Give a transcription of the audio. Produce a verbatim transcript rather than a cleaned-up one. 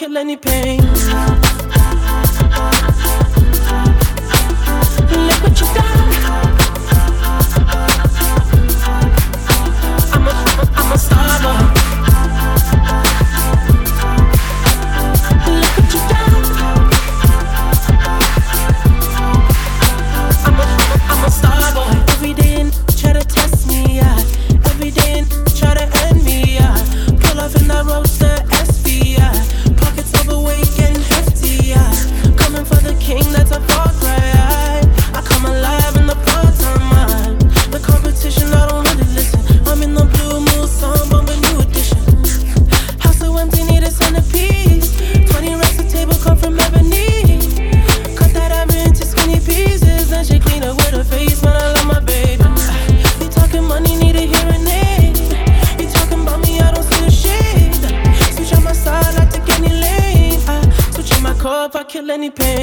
kill any pain. Look what you done. I'm a, I'm a star boy. Look what you done. I'm a, I'm a star boy. Every day and try to test me, yeah. Every day and try to end me, yeah. Pull off in that roadster S V, yeah. Pockets overweight getting hefty, yeah. Coming for the king, that's a far cry. I come alive in the prime time, man. The competition, I don't really listen. I'm in the blue moon, song, but a new edition. House so empty, need a centerpiece. Twenty racks of table come from ebony. Cut that ever into skinny pieces. Then she clean up with her face, man, I love my baby. You talking money, need a hearing aid. You talking about me, I don't see the shade. Switch on my side, I take any lane. I switch on my cup, I kill any pain.